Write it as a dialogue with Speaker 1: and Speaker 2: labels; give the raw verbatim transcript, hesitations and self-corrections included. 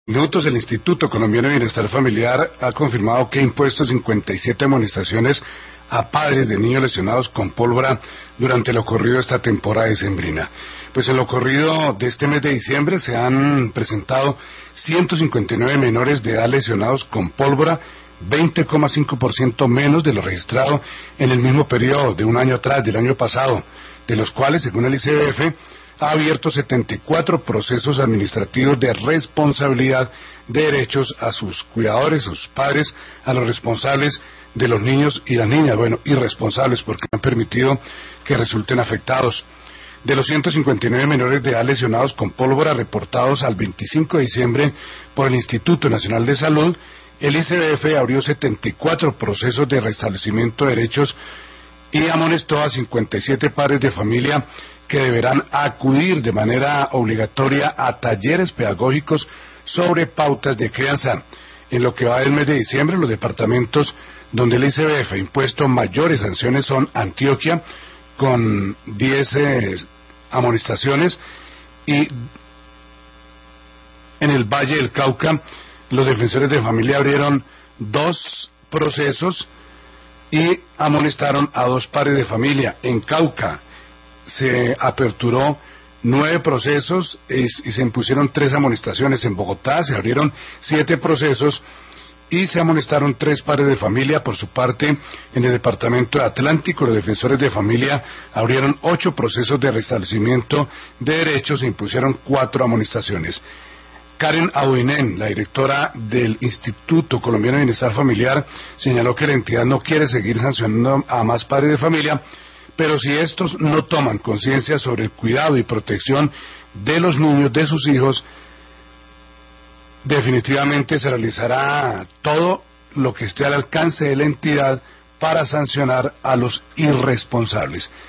Speaker 1: Minutos, el Instituto Colombiano de Bienestar Familiar ha confirmado que ha impuesto cincuenta y siete amonestaciones a padres de niños lesionados con pólvora durante lo ocurrido esta temporada decembrina. Pues en lo ocurrido de este mes de diciembre se han presentado ciento cincuenta y nueve menores de edad lesionados con pólvora, veinte coma cinco por ciento menos de lo registrado en el mismo periodo de un año atrás, del año pasado, de los cuales, según el I C B F, ha abierto setenta y cuatro procesos administrativos de responsabilidad de derechos a sus cuidadores, a sus padres, a los responsables de los niños y las niñas, bueno, irresponsables porque han permitido que resulten afectados. De los ciento cincuenta y nueve menores de edad lesionados con pólvora reportados al veinticinco de diciembre por el Instituto Nacional de Salud, el I C B F abrió setenta y cuatro procesos de restablecimiento de derechos y amonestó a cincuenta y siete padres de familia que deberán acudir de manera obligatoria a talleres pedagógicos sobre pautas de crianza. En lo que va del mes de diciembre, los departamentos donde el I C B F ha impuesto mayores sanciones son Antioquia, con diez eh, amonestaciones, y en el Valle del Cauca, los defensores de familia abrieron dos procesos y amonestaron a dos padres de familia. En Cauca se aperturó nueve procesos y, y se impusieron tres amonestaciones. En Bogotá se abrieron siete procesos y se amonestaron tres padres de familia. Por su parte, en el departamento de Atlántico, los defensores de familia abrieron ocho procesos de restablecimiento de derechos e impusieron cuatro amonestaciones. Karen Audinen, la directora del Instituto Colombiano de Bienestar Familiar, señaló que la entidad no quiere seguir sancionando a más padres de familia, pero si estos no toman conciencia sobre el cuidado y protección de los niños, de sus hijos, definitivamente se realizará todo lo que esté al alcance de la entidad para sancionar a los irresponsables.